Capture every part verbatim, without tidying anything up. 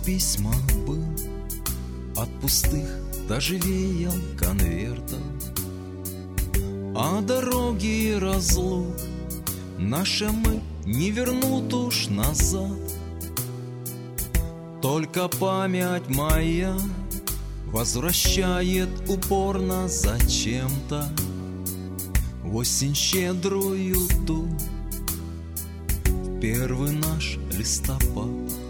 письма был, от пустых даже веял конвертом. А дороги и разлук наши мы не вернут уж назад. Только память моя возвращает упорно зачем-то в осень щедрую ту, первый наш листопад.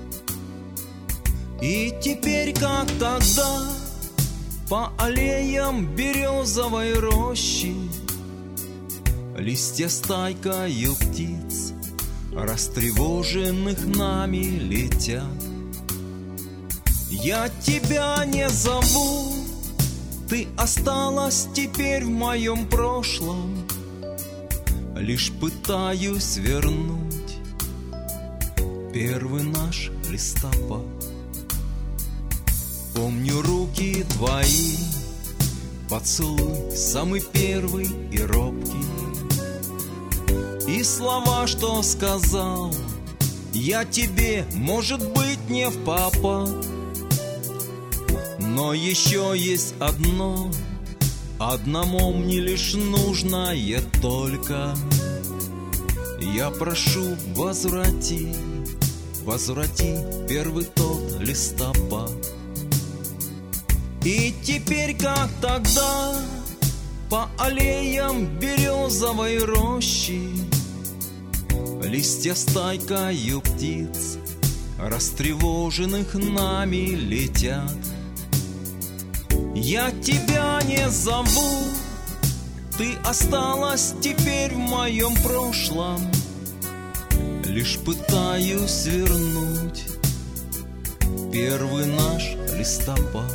И теперь, как тогда, по аллеям березовой рощи листья стайкою птиц, растревоженных нами, летят. Я тебя не зову, ты осталась теперь в моем прошлом, лишь пытаюсь вернуть первый наш листопад. Помню руки твои, поцелуй самый первый и робкий, и слова, что сказал я тебе, может быть, не в попад. Но еще есть одно, одному мне лишь нужное только. Я прошу, возврати, возврати первый тот листопад. И теперь, как тогда, по аллеям березовой рощи листья стайкою птиц, растревоженных нами, летят. Я тебя не зову, ты осталась теперь в моем прошлом, лишь пытаюсь вернуть первый наш листопад.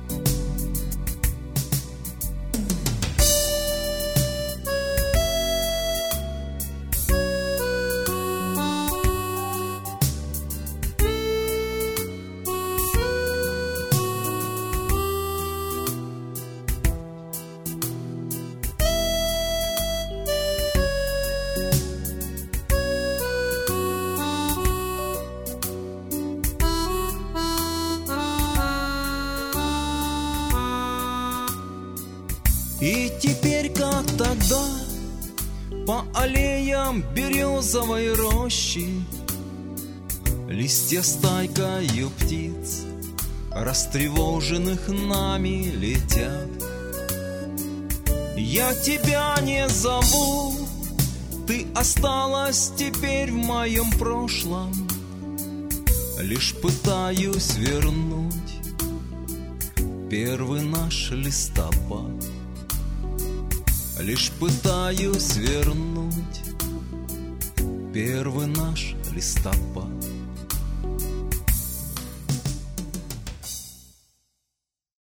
И теперь, как тогда, по аллеям березовой рощи листья стайкою птиц, растревоженных нами, летят. Я тебя не зову, ты осталась теперь в моем прошлом, лишь пытаюсь вернуть первый наш листопад. Лишь пытаюсь вернуть первый наш листопад.